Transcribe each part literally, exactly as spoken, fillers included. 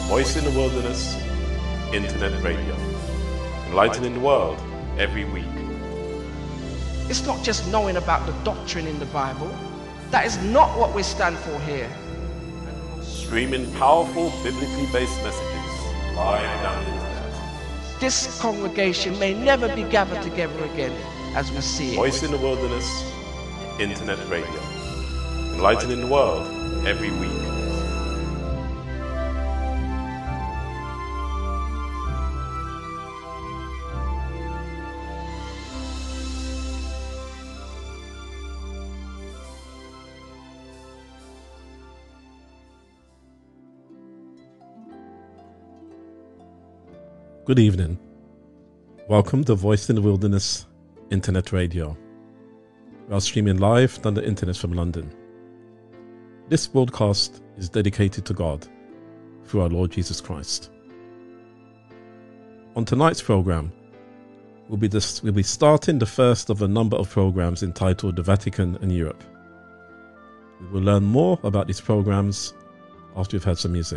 Voice in the Wilderness Internet Radio. Enlightening the world every week. It's not just knowing about the doctrine in the Bible. That is not what we stand for here. Streaming powerful biblically based messages live down the internet. This congregation may never be gathered together again as we see it. Voice in the Wilderness Internet Radio. Enlightening the world every week. Good evening. Welcome to Voice in the Wilderness Internet Radio. We are streaming live on the internet from London. This broadcast is dedicated to God through our Lord Jesus Christ. On tonight's program, we'll be, dis- we'll be starting the first of a number of programs entitled The Vatican and Europe. We will learn more about these programs after we've had some music.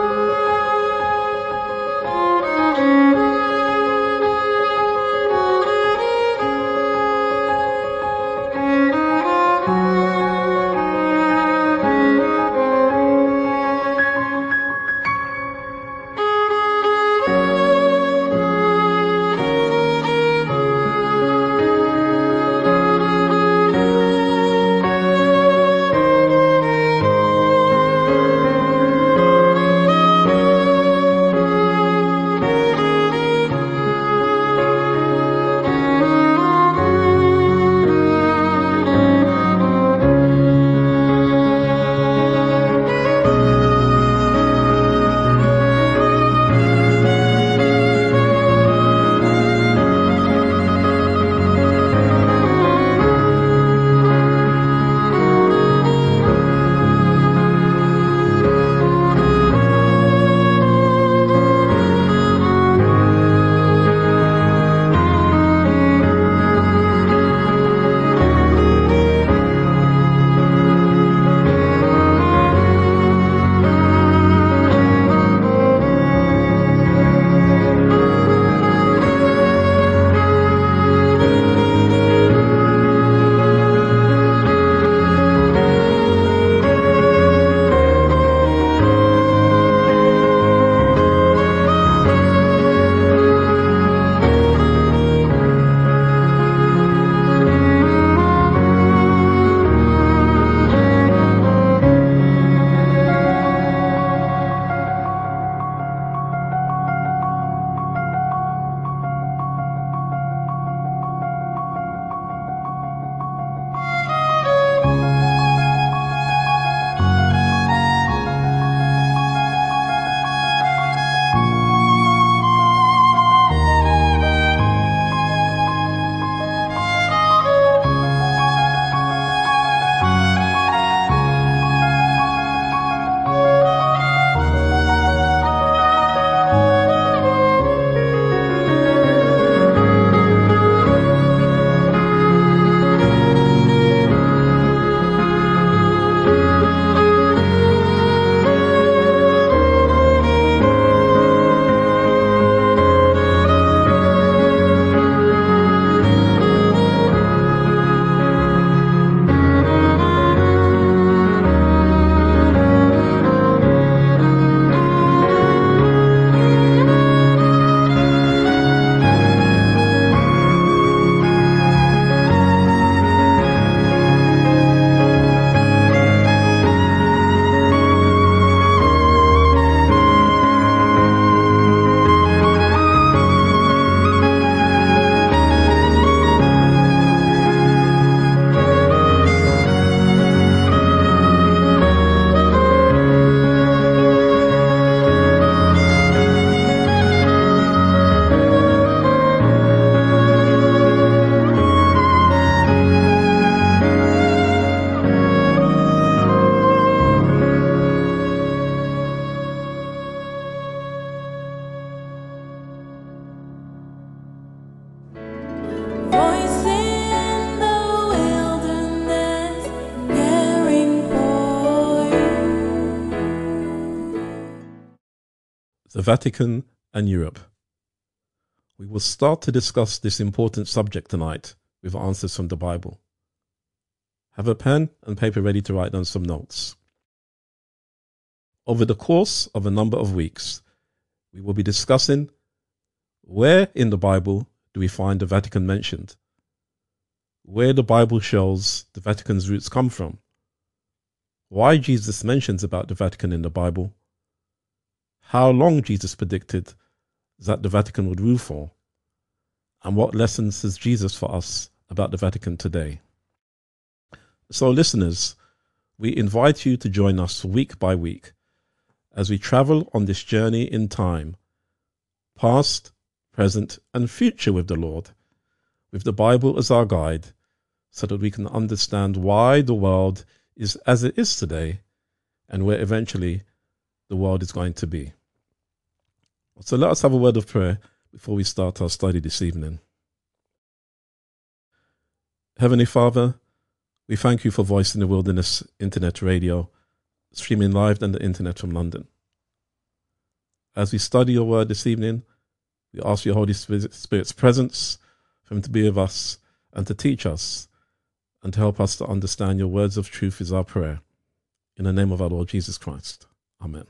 Thank you. Vatican and Europe. We will start to discuss this important subject tonight with answers from the Bible. Have a pen and paper ready to write down some notes. Over the course of a number of weeks, we will be discussing where in the Bible do we find the Vatican mentioned, where the Bible shows the Vatican's roots come from, why Jesus mentions about the Vatican in the Bible, how long Jesus predicted that the Vatican would rule for, and what lessons has Jesus for us about the Vatican today. So listeners, we invite you to join us week by week as we travel on this journey in time, past, present, and future with the Lord, with the Bible as our guide, so that we can understand why the world is as it is today and where eventually the world is going to be. So let us have a word of prayer before we start our study this evening. Heavenly Father, we thank you for Voice in the Wilderness Internet Radio, streaming live on the internet from London. As we study your word this evening, we ask your Holy Spirit's presence for him to be with us and to teach us and to help us to understand your words of truth is our prayer. In the name of our Lord Jesus Christ. Amen.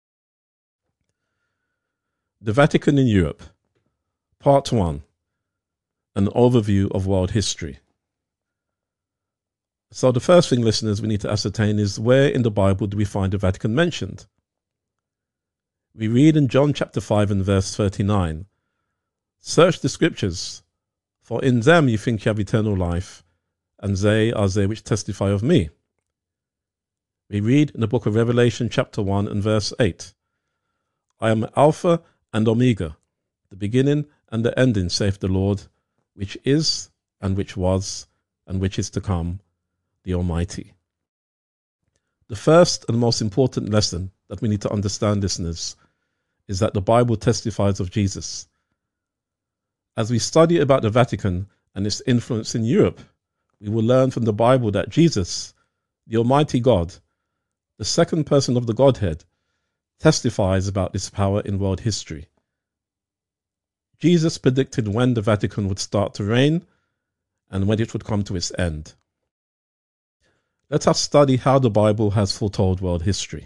The Vatican in Europe. Part one. An overview of world history. So the first thing, listeners, we need to ascertain is where in the Bible do we find the Vatican mentioned? We read in John chapter five and verse thirty-nine, "Search the scriptures, for in them you think you have eternal life, and they are they which testify of me." We read in the book of Revelation chapter one and verse eight, "I am Alpha and Omega, the beginning and the ending, saith the Lord, which is, and which was, and which is to come, the Almighty." The first and most important lesson that we need to understand, listeners, is that the Bible testifies of Jesus. As we study about the Vatican and its influence in Europe, we will learn from the Bible that Jesus, the Almighty God, the second person of the Godhead, testifies about this power in world history. Jesus predicted when the Vatican would start to reign and when it would come to its end. Let us study how the Bible has foretold world history.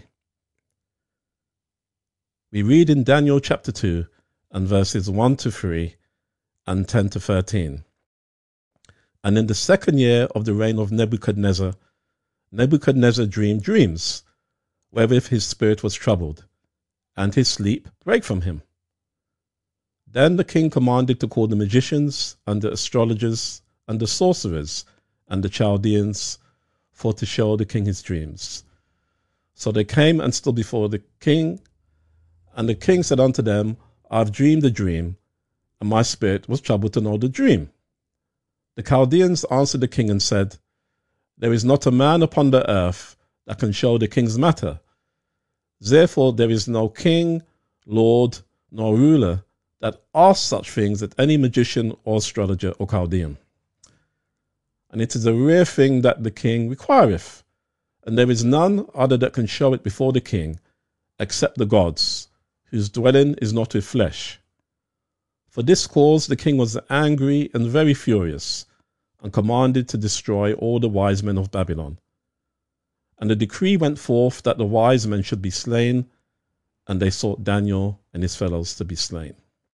We read in Daniel chapter two and verses one to three and ten to thirteen. "And in the second year of the reign of Nebuchadnezzar, Nebuchadnezzar dreamed dreams, wherewith his spirit was troubled, and his sleep brake from him. Then the king commanded to call the magicians, and the astrologers, and the sorcerers, and the Chaldeans, for to show the king his dreams. So they came and stood before the king, and the king said unto them, I have dreamed a dream, and my spirit was troubled to know the dream. The Chaldeans answered the king and said, There is not a man upon the earth that can show the king's matter. Therefore there is no king, lord, nor ruler that asks such things at any magician or astrologer or Chaldean. And it is a rare thing that the king requireth, and there is none other that can show it before the king, except the gods, whose dwelling is not with flesh. For this cause the king was angry and very furious, and commanded to destroy all the wise men of Babylon. And the decree went forth that the wise men should be slain, and they sought Daniel and his fellows to be slain.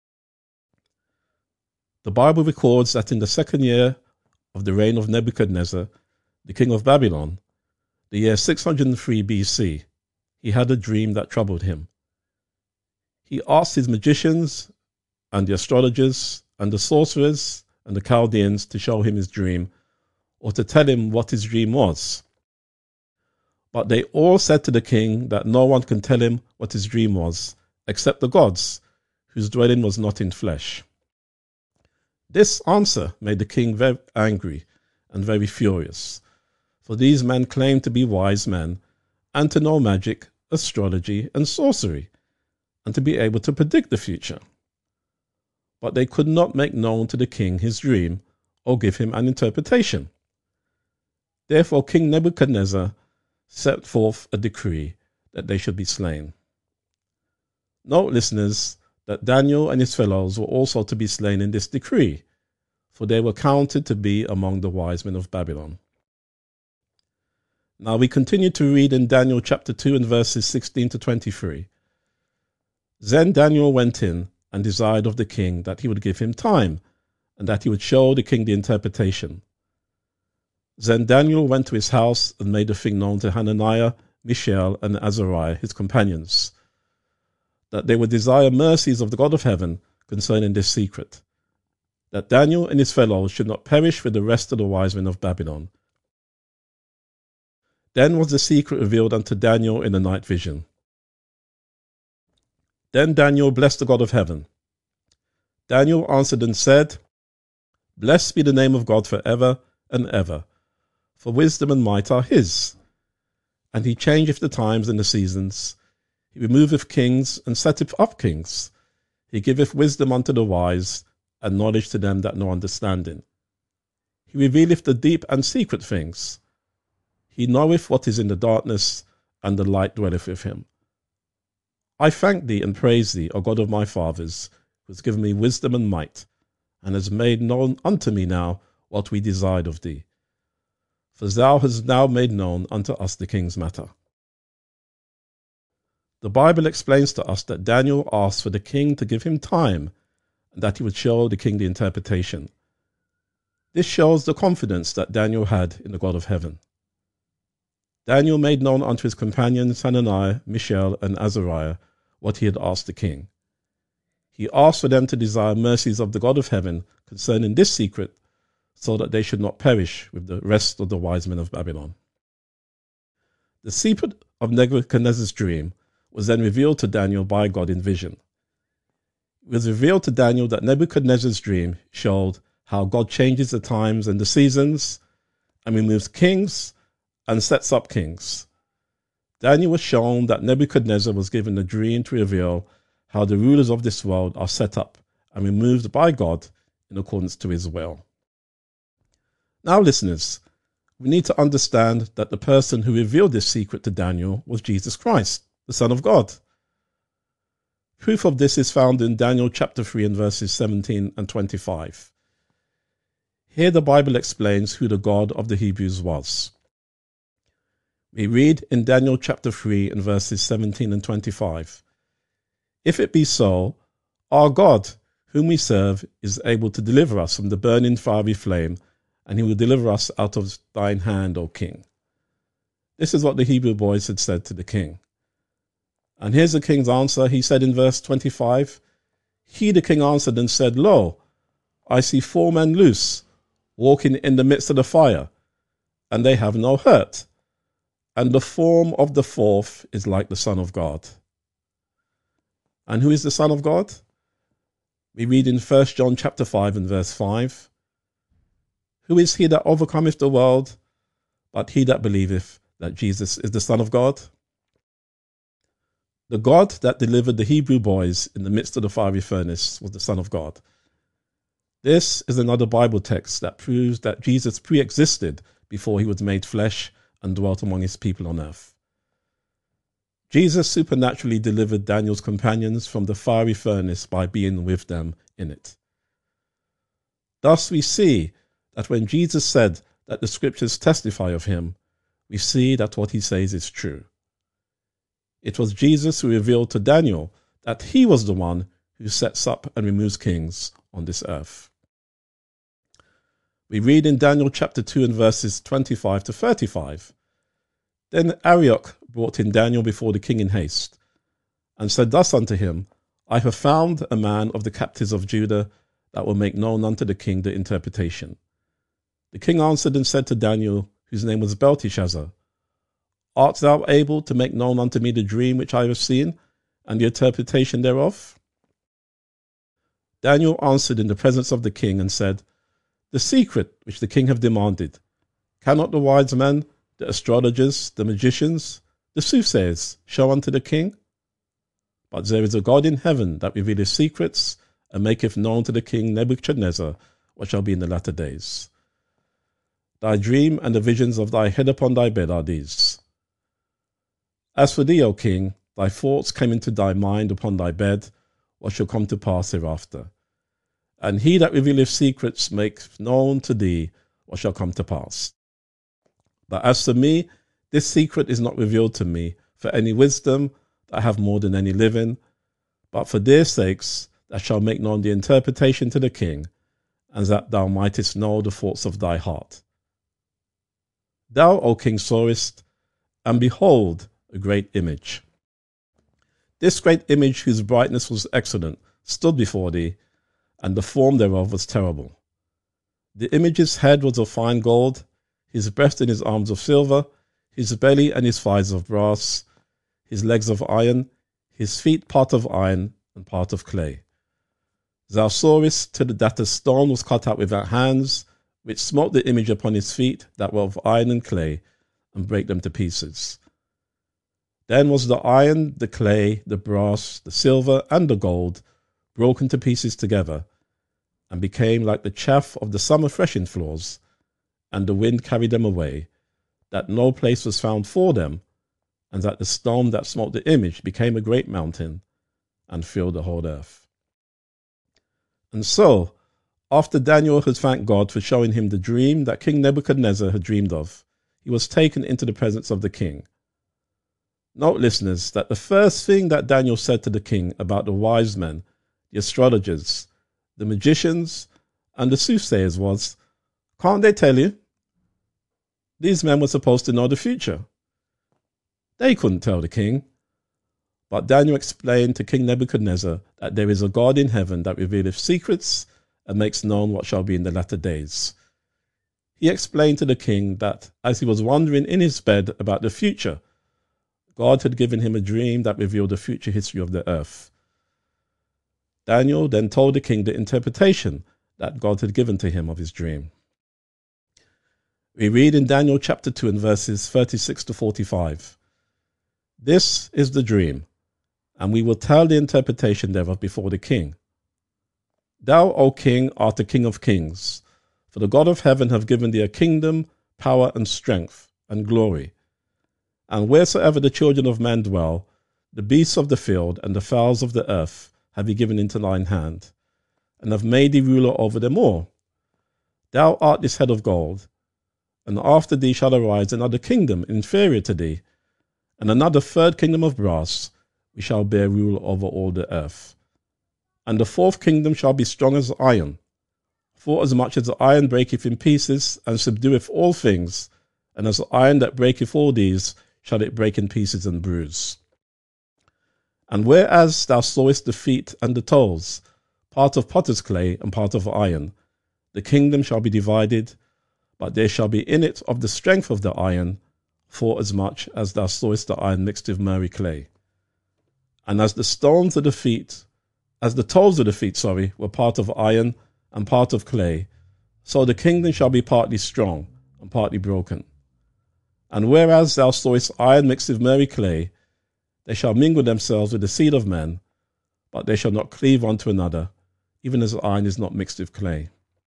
The Bible records that in the second year of the reign of Nebuchadnezzar, the king of Babylon, the year six hundred three B C, he had a dream that troubled him. He asked his magicians and the astrologers and the sorcerers and the Chaldeans to show him his dream, or to tell him what his dream was. But they all said to the king that no one can tell him what his dream was, except the gods, whose dwelling was not in flesh. This answer made the king very angry and very furious, for these men claimed to be wise men, and to know magic, astrology, and sorcery, and to be able to predict the future. But they could not make known to the king his dream, or give him an interpretation. Therefore King Nebuchadnezzar set forth a decree that they should be slain. Note, listeners, that Daniel and his fellows were also to be slain in this decree, for they were counted to be among the wise men of Babylon. Now we continue to read in Daniel chapter two and verses sixteen to twenty-three. Then Daniel went in and desired of the king that he would give him time, and that he would show the king the interpretation. Then Daniel went to his house and made the thing known to Hananiah, Mishael, and Azariah, his companions, that they would desire mercies of the God of heaven concerning this secret, that Daniel and his fellows should not perish with the rest of the wise men of Babylon. Then was the secret revealed unto Daniel in the night vision. Then Daniel blessed the God of heaven. Daniel answered and said, Blessed be the name of God for ever and ever, for wisdom and might are his. And he changeth the times and the seasons. He removeth kings and setteth up kings. He giveth wisdom unto the wise, and knowledge to them that know understanding. He revealeth the deep and secret things. He knoweth what is in the darkness, and the light dwelleth with him. I thank thee and praise thee, O God of my fathers, who hast given me wisdom and might, and hast made known unto me now what we desired of thee. For thou hast now made known unto us the king's matter. The Bible explains to us that Daniel asked for the king to give him time, and that he would show the king the interpretation. This shows the confidence that Daniel had in the God of heaven. Daniel made known unto his companions Hananiah, Mishael, and Azariah what he had asked the king. He asked for them to desire mercies of the God of heaven concerning this secret, so that they should not perish with the rest of the wise men of Babylon. The secret of Nebuchadnezzar's dream was then revealed to Daniel by God in vision. It was revealed to Daniel that Nebuchadnezzar's dream showed how God changes the times and the seasons, and removes kings and sets up kings. Daniel was shown that Nebuchadnezzar was given a dream to reveal how the rulers of this world are set up and removed by God in accordance to his will. Now, listeners, we need to understand that the person who revealed this secret to Daniel was Jesus Christ, the Son of God. Proof of this is found in Daniel chapter three and verses seventeen and twenty-five. Here the Bible explains who the God of the Hebrews was. We read in Daniel chapter three and verses seventeen and twenty-five. If it be so, our God, whom we serve, is able to deliver us from the burning fiery flame, and he will deliver us out of thine hand, O king. This is what the Hebrew boys had said to the king. And here's the king's answer. He said in verse twenty-five, He, the king, answered and said, Lo, I see four men loose, walking in the midst of the fire, and they have no hurt. And the form of the fourth is like the Son of God. And who is the Son of God? We read in First John chapter five and verse five. Who is he that overcometh the world, but he that believeth that Jesus is the Son of God? The God that delivered the Hebrew boys in the midst of the fiery furnace was the Son of God. This is another Bible text that proves that Jesus pre-existed before he was made flesh and dwelt among his people on earth. Jesus supernaturally delivered Daniel's companions from the fiery furnace by being with them in it. Thus we see that when Jesus said that the scriptures testify of him, we see that what he says is true. It was Jesus who revealed to Daniel that he was the one who sets up and removes kings on this earth. We read in Daniel chapter two and verses twenty-five to thirty-five. Then Arioch brought in Daniel before the king in haste, and said thus unto him, I have found a man of the captives of Judah that will make known unto the king the interpretation. The king answered and said to Daniel, whose name was Belteshazzar, Art thou able to make known unto me the dream which I have seen, and the interpretation thereof? Daniel answered in the presence of the king and said, The secret which the king hath demanded, cannot the wise men, the astrologers, the magicians, the soothsayers show unto the king? But there is a God in heaven that revealeth secrets, and maketh known to the king Nebuchadnezzar what shall be in the latter days. Thy dream and the visions of thy head upon thy bed are these. As for thee, O king, thy thoughts came into thy mind upon thy bed, what shall come to pass hereafter. And he that revealeth secrets maketh known to thee what shall come to pass. But as for me, this secret is not revealed to me for any wisdom that I have more than any living, but for their sakes that shall make known the interpretation to the king, and that thou mightest know the thoughts of thy heart. Thou, O king, sawest, and behold, a great image. This great image, whose brightness was excellent, stood before thee, and the form thereof was terrible. The image's head was of fine gold, his breast and his arms of silver, his belly and his thighs of brass, his legs of iron, his feet part of iron and part of clay. Thou sawest to that a stone was cut out without hands, which smote the image upon his feet that were of iron and clay, and brake them to pieces. Then was the iron, the clay, the brass, the silver, and the gold broken to pieces together, and became like the chaff of the summer threshing floors, and the wind carried them away, that no place was found for them, and that the stone that smote the image became a great mountain, and filled the whole earth. And so, after Daniel had thanked God for showing him the dream that King Nebuchadnezzar had dreamed of, he was taken into the presence of the king. Note, listeners, that the first thing that Daniel said to the king about the wise men, the astrologers, the magicians, and the soothsayers was, "Can't they tell you?" These men were supposed to know the future. They couldn't tell the king. But Daniel explained to King Nebuchadnezzar that there is a God in heaven that revealeth secrets and makes known what shall be in the latter days. He explained to the king that as he was wondering in his bed about the future, God had given him a dream that revealed the future history of the earth. Daniel then told the king the interpretation that God had given to him of his dream. We read in Daniel chapter two and verses thirty-six to forty-five. This is the dream, and we will tell the interpretation thereof before the king. Thou, O king, art the King of kings, for the God of heaven hath given thee a kingdom, power, and strength, and glory. And wheresoever the children of men dwell, the beasts of the field and the fowls of the earth have he given into thine hand, and have made thee ruler over them all. Thou art this head of gold, and after thee shall arise another kingdom inferior to thee, and another third kingdom of brass, which shall bear rule over all the earth. And the fourth kingdom shall be strong as iron, forasmuch as the iron breaketh in pieces, and subdueth all things, and as the iron that breaketh all these shall it break in pieces and bruise. And whereas thou sawest the feet and the toes, part of potter's clay and part of iron, the kingdom shall be divided, but there shall be in it of the strength of the iron, forasmuch as thou sawest the iron mixed with murry clay. And as the stones of the feet, as the toes of the feet, sorry, were part of iron and part of clay, so the kingdom shall be partly strong and partly broken. And whereas thou sawest iron mixed with murry clay, they shall mingle themselves with the seed of men, but they shall not cleave one to another, even as iron is not mixed with clay.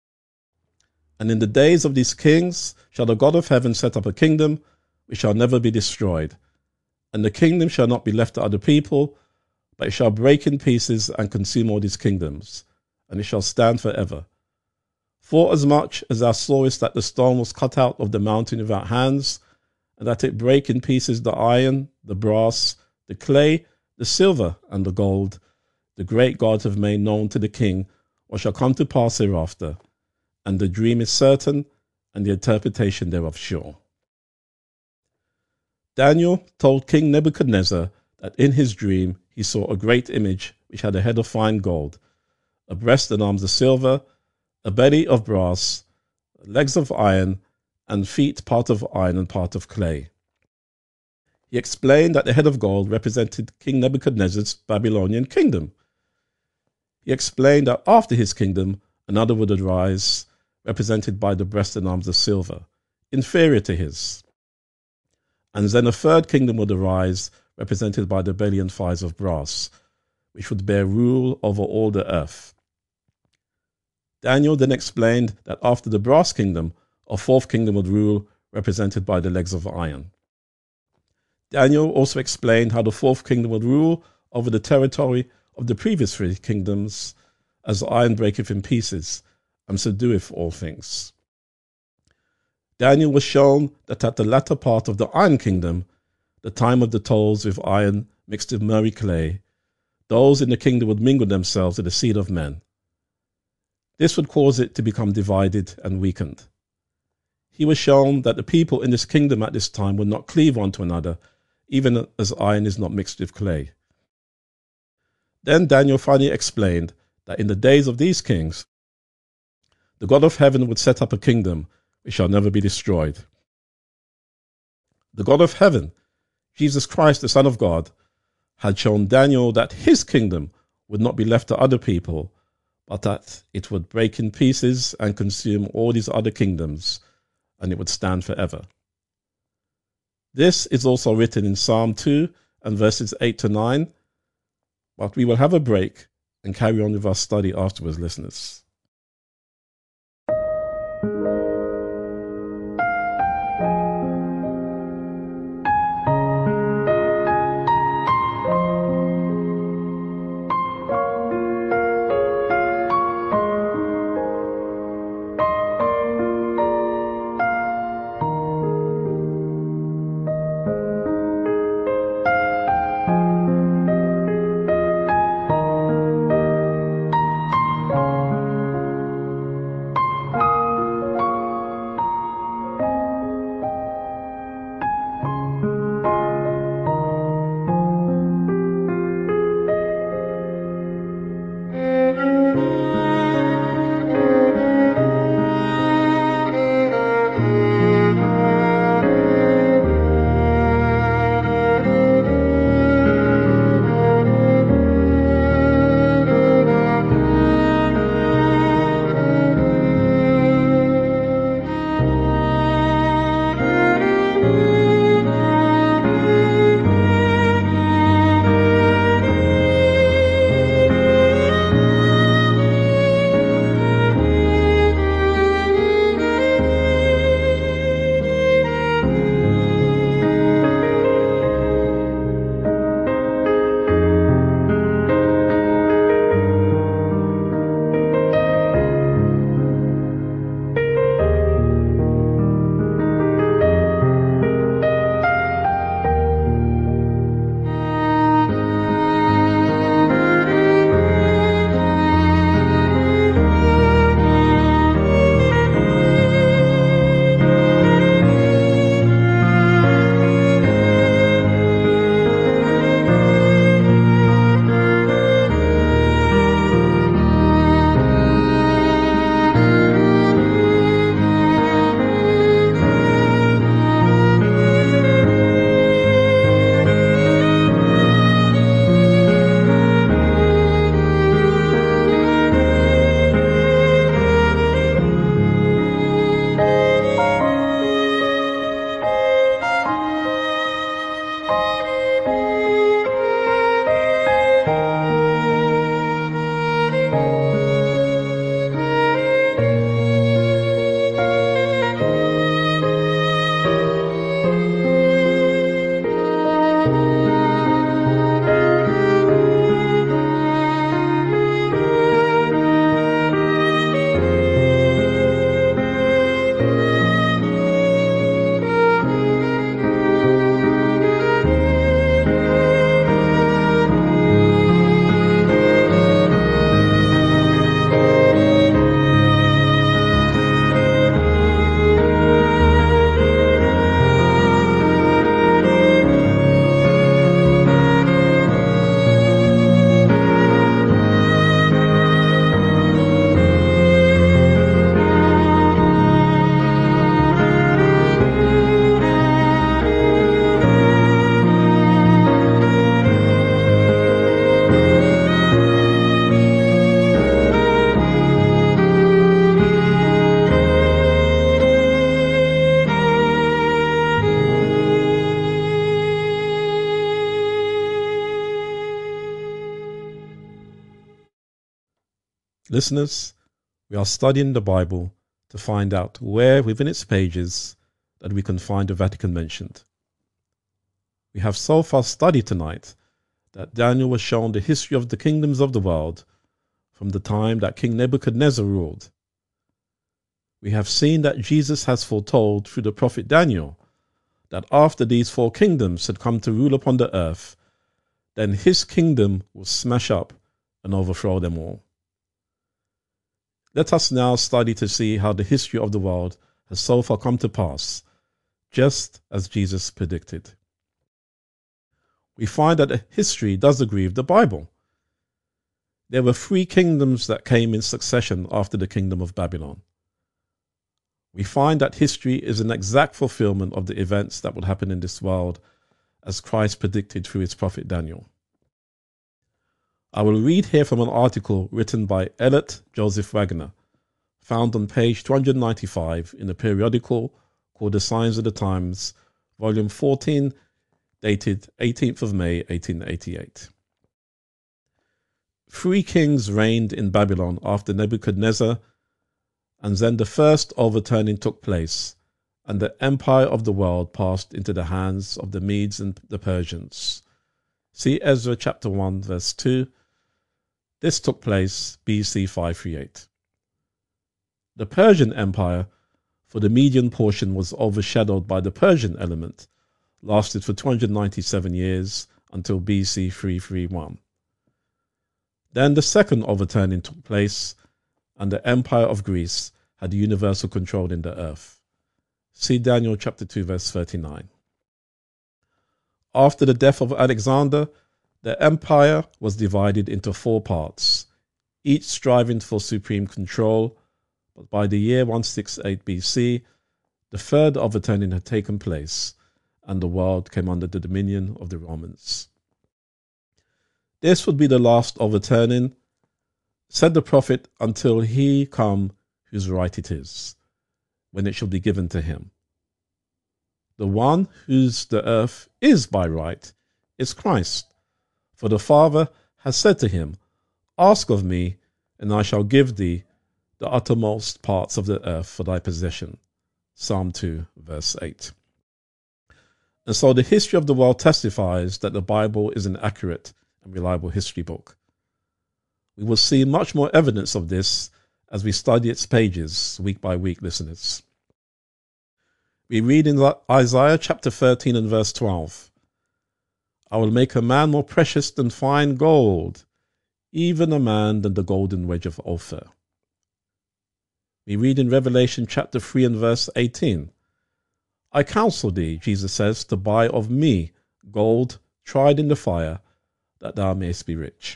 And in the days of these kings shall the God of heaven set up a kingdom which shall never be destroyed, and the kingdom shall not be left to other people, but it shall break in pieces and consume all these kingdoms, and it shall stand forever. Forasmuch as thou sawest that the stone was cut out of the mountain without hands, and that it brake in pieces the iron, the brass, the clay, the silver, and the gold, the great God hath made known to the king what shall come to pass hereafter, and the dream is certain, and the interpretation thereof sure. Daniel told King Nebuchadnezzar that in his dream he saw a great image which had a head of fine gold, a breast and arms of silver, a belly of brass, legs of iron, and feet part of iron and part of clay. He explained that the head of gold represented King Nebuchadnezzar's Babylonian kingdom. He explained that after his kingdom, another would arise, represented by the breast and arms of silver, inferior to his. And then a third kingdom would arise, represented by the belly and thighs of brass, which would bear rule over all the earth. Daniel then explained that after the brass kingdom, a fourth kingdom would rule, represented by the legs of iron. Daniel also explained how the fourth kingdom would rule over the territory of the previous three kingdoms, as iron breaketh in pieces and subdueth all things. Daniel was shown that at the latter part of the Iron Kingdom, the time of the tolls with iron mixed with murky clay, those in the kingdom would mingle themselves with the seed of men. This would cause it to become divided and weakened. He was shown that the people in this kingdom at this time would not cleave one to another, even as iron is not mixed with clay. Then Daniel finally explained that in the days of these kings, the God of heaven would set up a kingdom which shall never be destroyed. The God of heaven, Jesus Christ, the Son of God, had shown Daniel that his kingdom would not be left to other people, but that it would break in pieces and consume all these other kingdoms, and it would stand forever. This is also written in Psalm two and verses eight to nine, but we will have a break and carry on with our study afterwards, listeners. Listeners, we are studying the Bible to find out where within its pages that we can find the Vatican mentioned. We have so far studied tonight that Daniel was shown the history of the kingdoms of the world from the time that King Nebuchadnezzar ruled. We have seen that Jesus has foretold through the prophet Daniel that after these four kingdoms had come to rule upon the earth, then his kingdom will smash up and overthrow them all. Let us now study to see how the history of the world has so far come to pass, just as Jesus predicted. We find that history does agree with the Bible. There were three kingdoms that came in succession after the kingdom of Babylon. We find that history is an exact fulfillment of the events that would happen in this world as Christ predicted through his prophet Daniel. I will read here from an article written by Elliot Joseph Wagner, found on page two hundred ninety-five in a periodical called The Signs of the Times, volume fourteen, dated eighteenth of May, eighteen eighty-eight. Three kings reigned in Babylon after Nebuchadnezzar, and then the first overturning took place, and the empire of the world passed into the hands of the Medes and the Persians. See Ezra chapter one, verse two. This took place B C five thirty-eight. The Persian Empire, for the Median portion, was overshadowed by the Persian element, lasted for two hundred ninety-seven years until B C three thirty-one. Then the second overturning took place, and the Empire of Greece had universal control in the earth. See Daniel chapter two, verse thirty-nine. After the death of Alexander, the empire was divided into four parts, each striving for supreme control, but by the year one sixty-eight B C, the third overturning had taken place, and the world came under the dominion of the Romans. This would be the last overturning, said the prophet, until he come whose right it is, when it shall be given to him. The one whose the earth is by right is Christ. For the Father has said to him, Ask of me, and I shall give thee the uttermost parts of the earth for thy possession. Psalm two, verse eight. And so the history of the world testifies that the Bible is an accurate and reliable history book. We will see much more evidence of this as we study its pages week by week, listeners. We read in Isaiah chapter thirteen and verse twelve, I will make a man more precious than fine gold, even a man than the golden wedge of Ophir. We read in Revelation chapter three and verse eighteen, I counsel thee, Jesus says, to buy of me gold tried in the fire, that thou mayest be rich.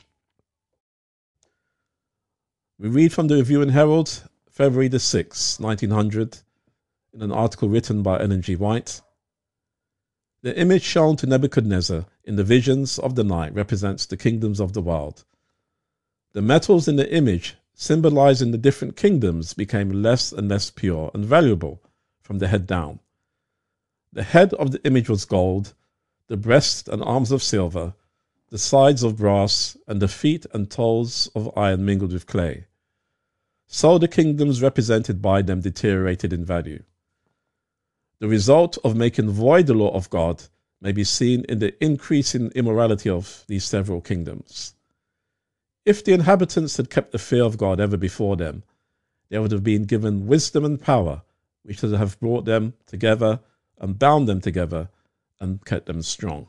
We read from the Review and Herald, February the sixth, nineteen hundred, in an article written by Ellen G. White. The image shown to Nebuchadnezzar in the visions of the night represents the kingdoms of the world. The metals in the image, symbolizing the different kingdoms, became less and less pure and valuable from the head down. The head of the image was gold, the breast and arms of silver, the sides of brass, and the feet and toes of iron mingled with clay. So the kingdoms represented by them deteriorated in value. The result of making void the law of God may be seen in the increasing immorality of these several kingdoms. If the inhabitants had kept the fear of God ever before them, they would have been given wisdom and power, which would have brought them together and bound them together and kept them strong.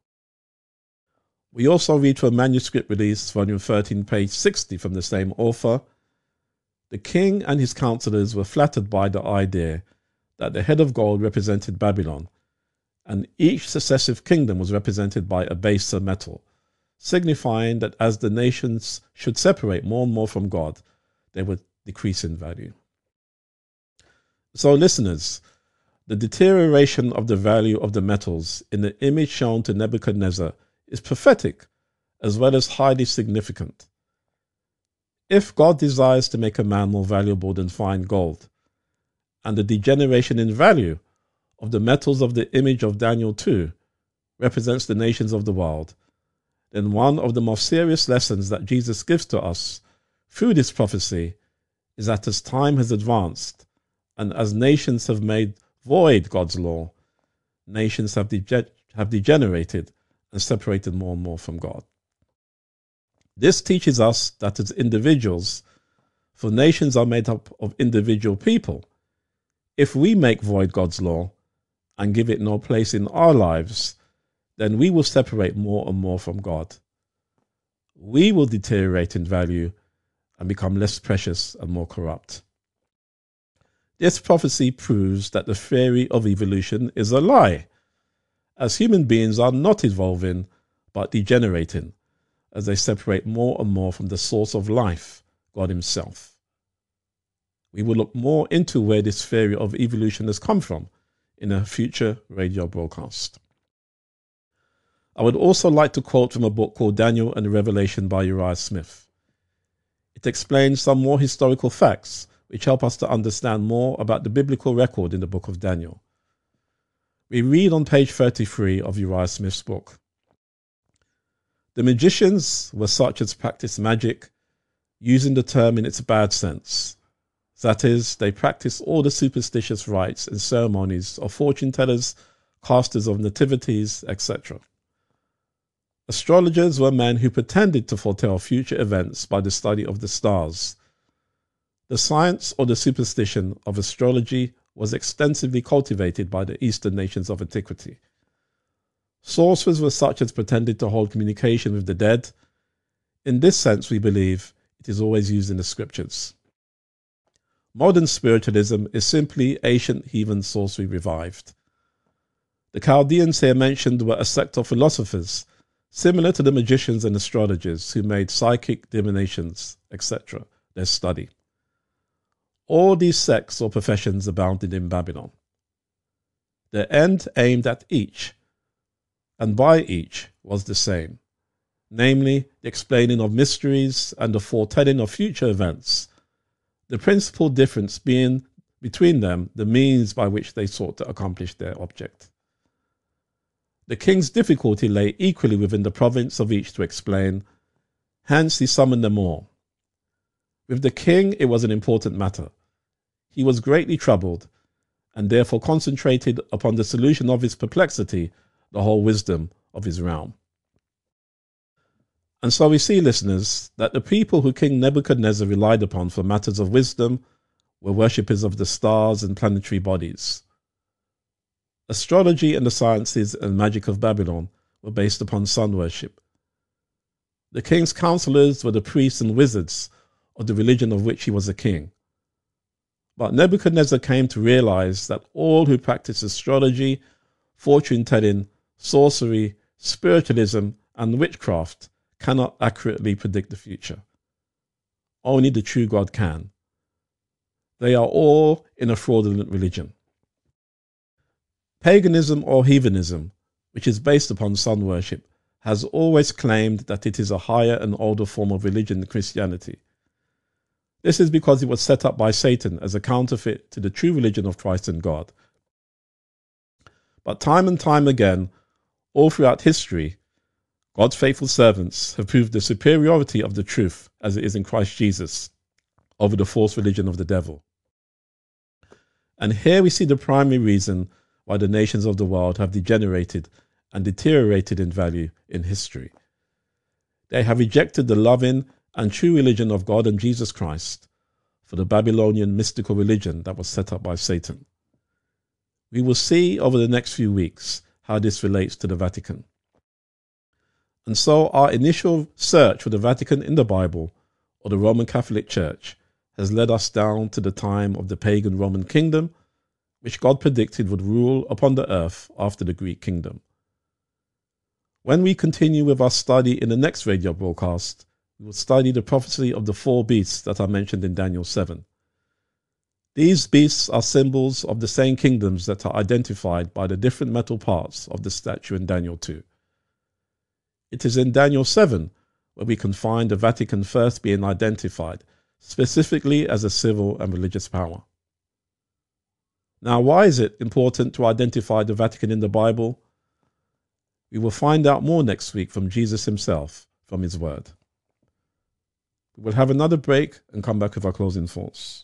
We also read from Manuscript Release, volume thirteen, page sixty, from the same author. The king and his counselors were flattered by the idea that the head of gold represented Babylon, and each successive kingdom was represented by a baser metal, signifying that as the nations should separate more and more from God, they would decrease in value. So, listeners, the deterioration of the value of the metals in the image shown to Nebuchadnezzar is prophetic as well as highly significant. If God desires to make a man more valuable than fine gold, and the degeneration in value of the metals of the image of Daniel two represents the nations of the world, then one of the most serious lessons that Jesus gives to us through this prophecy is that as time has advanced and as nations have made void God's law, nations have dege- have degenerated and separated more and more from God. This teaches us that as individuals, for nations are made up of individual people, if we make void God's law and give it no place in our lives, then we will separate more and more from God. We will deteriorate in value and become less precious and more corrupt. This prophecy proves that the theory of evolution is a lie, as human beings are not evolving but degenerating as they separate more and more from the source of life, God himself. We will look more into where this theory of evolution has come from in a future radio broadcast. I would also like to quote from a book called Daniel and the Revelation by Uriah Smith. It explains some more historical facts which help us to understand more about the biblical record in the book of Daniel. We read on page thirty-three of Uriah Smith's book. The magicians were such as practiced magic, using the term in its bad sense. That is, they practiced all the superstitious rites and ceremonies of fortune tellers, casters of nativities, et cetera. Astrologers were men who pretended to foretell future events by the study of the stars. The science or the superstition of astrology was extensively cultivated by the Eastern nations of antiquity. Sorcerers were such as pretended to hold communication with the dead. In this sense, we believe it is always used in the scriptures. Modern spiritualism is simply ancient heathen sorcery revived. The Chaldeans here mentioned were a sect of philosophers, similar to the magicians and astrologers who made psychic divinations, et cetera, their study. All these sects or professions abounded in Babylon. Their end aimed at each, and by each, was the same, namely the explaining of mysteries and the foretelling of future events, the principal difference being between them the means by which they sought to accomplish their object. The king's difficulty lay equally within the province of each to explain, hence he summoned them all. With the king it was an important matter. He was greatly troubled, and therefore concentrated upon the solution of his perplexity, the whole wisdom of his realm. And so we see, listeners, that the people who King Nebuchadnezzar relied upon for matters of wisdom were worshippers of the stars and planetary bodies. Astrology and the sciences and magic of Babylon were based upon sun worship. The king's counselors were the priests and wizards of the religion of which he was a king. But Nebuchadnezzar came to realize that all who practice astrology, fortune-telling, sorcery, spiritualism, and witchcraft cannot accurately predict the future. Only the true God can. They are all in a fraudulent religion. Paganism or heathenism, which is based upon sun worship, has always claimed that it is a higher and older form of religion than Christianity. This is because it was set up by Satan as a counterfeit to the true religion of Christ and God. But time and time again, all throughout history, God's faithful servants have proved the superiority of the truth as it is in Christ Jesus over the false religion of the devil. And here we see the primary reason why the nations of the world have degenerated and deteriorated in value in history. They have rejected the loving and true religion of God and Jesus Christ for the Babylonian mystical religion that was set up by Satan. We will see over the next few weeks how this relates to the Vatican. And so our initial search for the Vatican in the Bible, or the Roman Catholic Church, has led us down to the time of the pagan Roman kingdom, which God predicted would rule upon the earth after the Greek kingdom. When we continue with our study in the next radio broadcast, we will study the prophecy of the four beasts that are mentioned in Daniel seven. These beasts are symbols of the same kingdoms that are identified by the different metal parts of the statue in Daniel two. It is in Daniel seven where we can find the Vatican first being identified, specifically as a civil and religious power. Now, why is it important to identify the Vatican in the Bible? We will find out more next week from Jesus himself, from his word. We will have another break and come back with our closing thoughts.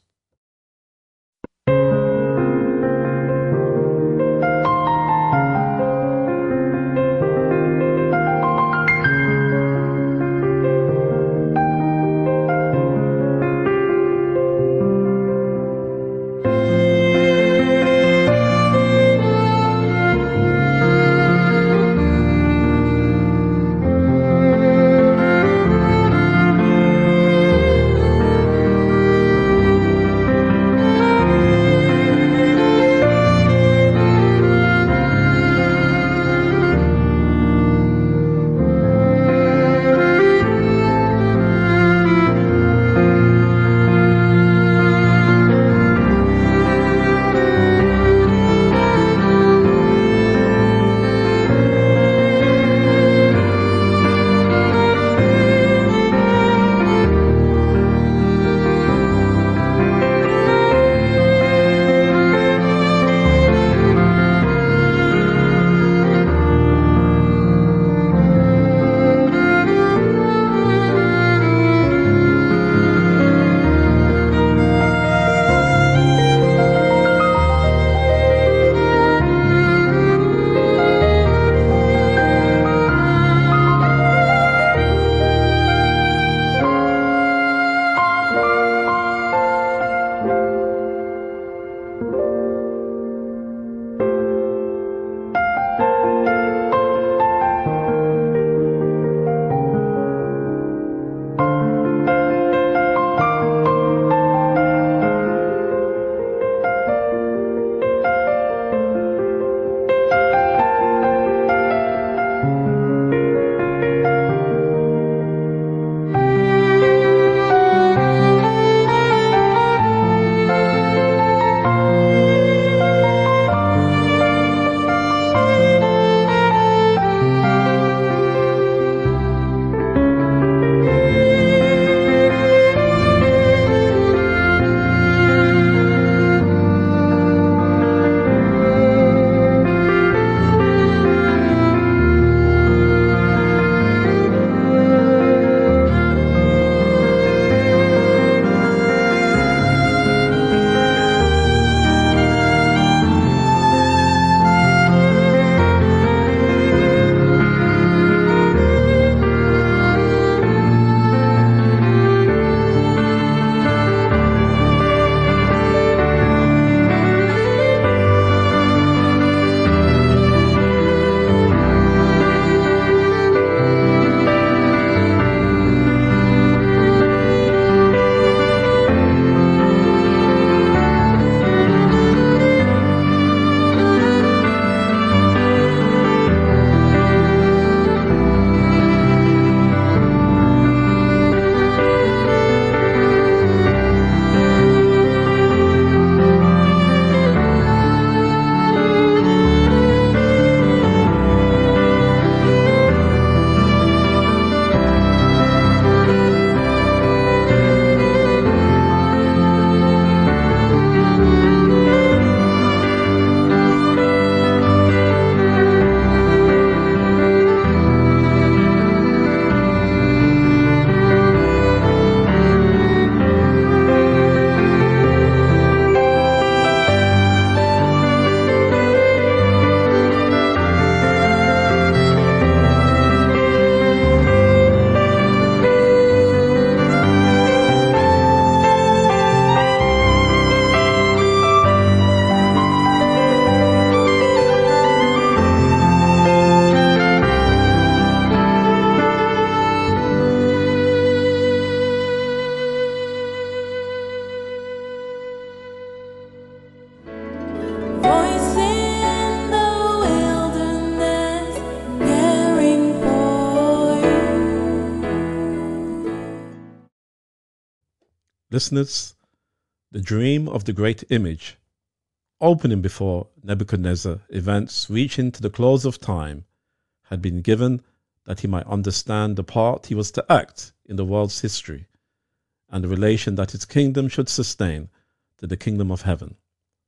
Listeners, the dream of the great image, opening before Nebuchadnezzar, events reaching to the close of time, had been given that he might understand the part he was to act in the world's history and the relation that his kingdom should sustain to the kingdom of heaven.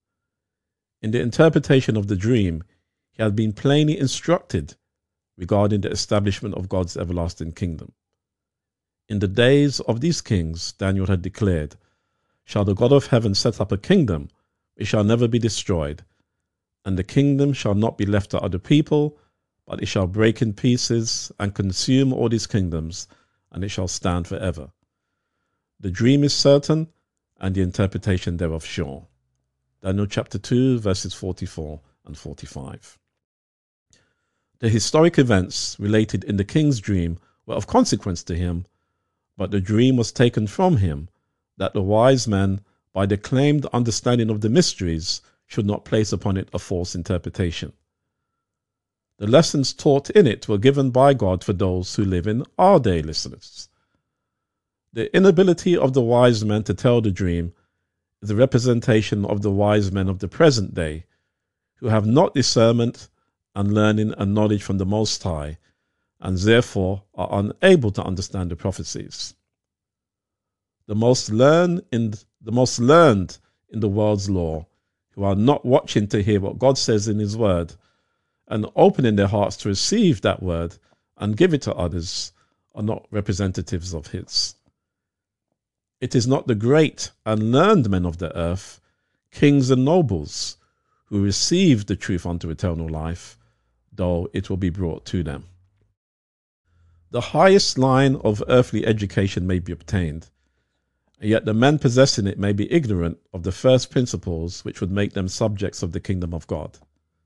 In the interpretation of the dream, he had been plainly instructed regarding the establishment of God's everlasting kingdom. In the days of these kings, Daniel had declared, shall the God of heaven set up a kingdom which shall never be destroyed, and the kingdom shall not be left to other people, but it shall break in pieces and consume all these kingdoms, and it shall stand forever. The dream is certain, and the interpretation thereof sure. Daniel chapter two, verses forty-four and forty-five. The historic events related in the king's dream were of consequence to him, but the dream was taken from him, that the wise men, by the claimed understanding of the mysteries, should not place upon it a false interpretation. The lessons taught in it were given by God for those who live in our day, listeners. The inability of the wise men to tell the dream is a representation of the wise men of the present day, who have not discernment and learning and knowledge from the Most High, and therefore are unable to understand the prophecies. The most learned in the most learned in the world's law, who are not watching to hear what God says in his word, and opening their hearts to receive that word and give it to others, are not representatives of his. It is not the great and learned men of the earth, kings and nobles, who receive the truth unto eternal life, though it will be brought to them. The highest line of earthly education may be obtained, and yet the men possessing it may be ignorant of the first principles which would make them subjects of the kingdom of God.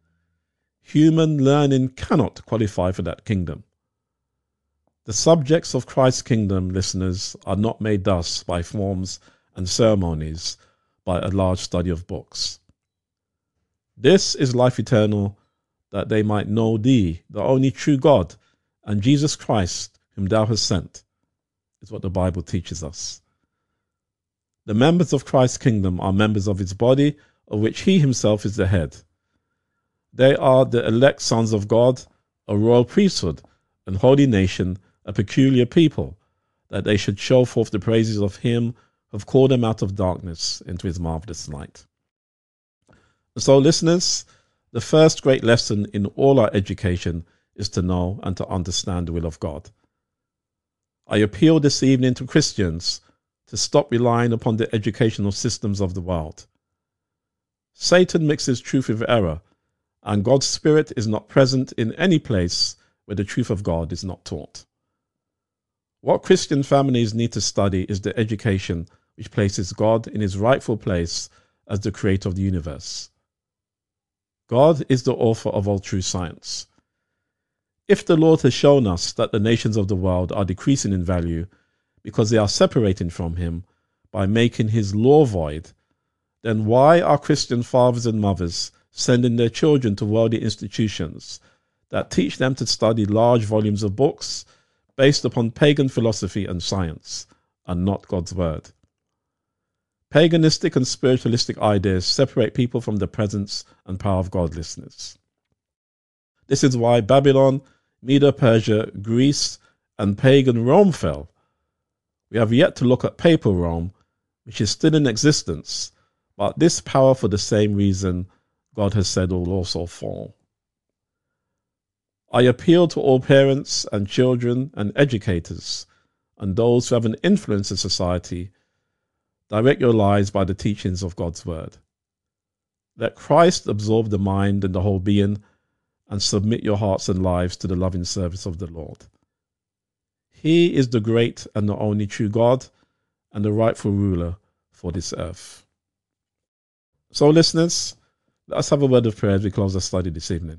Human learning cannot qualify for that kingdom. The subjects of Christ's kingdom, listeners, are not made thus by forms and ceremonies, by a large study of books. This is life eternal, that they might know thee, the only true God, and Jesus Christ, whom thou hast sent, is what the Bible teaches us. The members of Christ's kingdom are members of his body, of which he himself is the head. They are the elect sons of God, a royal priesthood, an holy nation, a peculiar people, that they should show forth the praises of him who have called them out of darkness into his marvelous light. So, listeners, the first great lesson in all our education is to know and to understand the will of God. I appeal this evening to Christians to stop relying upon the educational systems of the world. Satan mixes truth with error, and God's Spirit is not present in any place where the truth of God is not taught. What Christian families need to study is the education which places God in his rightful place as the creator of the universe. God is the author of all true science. If the Lord has shown us that the nations of the world are decreasing in value because they are separating from him by making his law void, then why are Christian fathers and mothers sending their children to worldly institutions that teach them to study large volumes of books based upon pagan philosophy and science, and not God's word? Paganistic and spiritualistic ideas separate people from the presence and power of God, listeners. This is why Babylon, Medo-Persia, Greece, and pagan Rome fell. We have yet to look at papal Rome, which is still in existence, but this power, for the same reason God has said, will also fall. I appeal to all parents and children and educators and those who have an influence in society. Direct your lives by the teachings of God's word. Let Christ absorb the mind and the whole being, and submit your hearts and lives to the loving service of the Lord. He is the great and the only true God and the rightful ruler for this earth. So, listeners, let us have a word of prayer as we close our study this evening.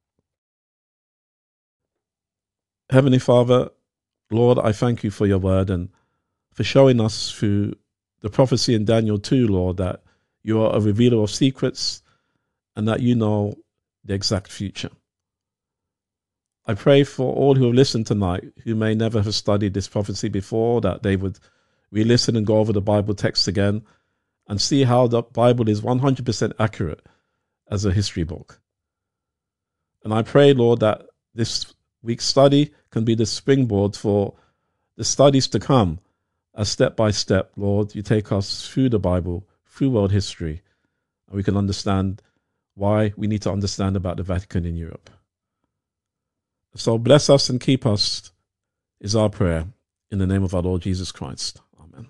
Heavenly Father, Lord, I thank you for your word and for showing us through the prophecy in Daniel two, Lord, that you are a revealer of secrets and that you know the exact future. I pray for all who have listened tonight who may never have studied this prophecy before, that they would we listen and go over the Bible text again and see how the Bible is one hundred percent accurate as a history book. And I pray, Lord, that this week's study can be the springboard for the studies to come, as step by step, Lord, you take us through the Bible, through world history, and we can understand why we need to understand about the Vatican in Europe. So bless us and keep us is our prayer, in the name of our Lord Jesus Christ. Amen.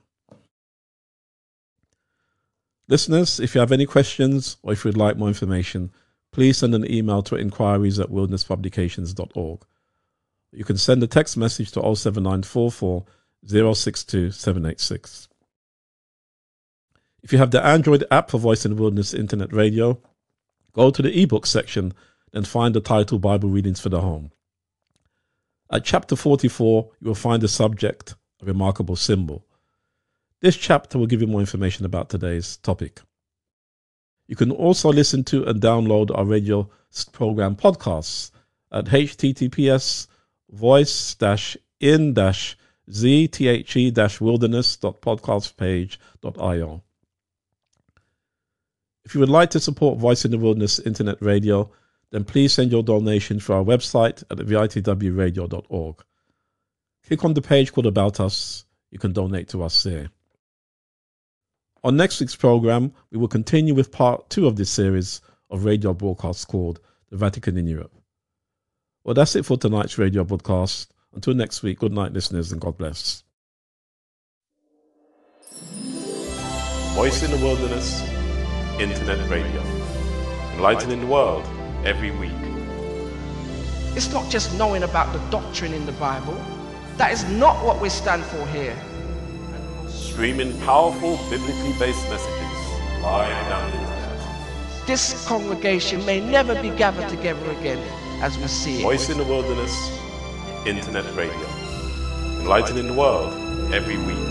Listeners, if you have any questions or if you'd like more information, please send an email to inquiries at wilderness publications dot org. You can send a text message to oh seven nine four four oh six two seven eight six. If you have the Android app for Voice in the Wilderness Internet Radio, go to the ebook section and find the title Bible Readings for the Home. At chapter forty-four, you will find the subject, a remarkable symbol. This chapter will give you more information about today's topic. You can also listen to and download our radio program podcasts at https voice in zthe wilderness dot podcast page dot io. If you would like to support Voice in the Wilderness Internet Radio, then please send your donation through our website at v i t w radio dot org. Click on the page called About Us. You can donate to us there. On next week's program, we will continue with part two of this series of radio broadcasts called The Vatican in Europe. Well, that's it for tonight's radio broadcast. Until next week, good night, listeners, and God bless. Voice in the Wilderness Internet Radio, enlightening the world every week. It's not just knowing about the doctrine in the Bible. That is not what we stand for here. Streaming powerful, biblically based messages live down the internet. This congregation may never be gathered together again as we see it. Voice in the Wilderness Internet Radio, enlightening the world every week.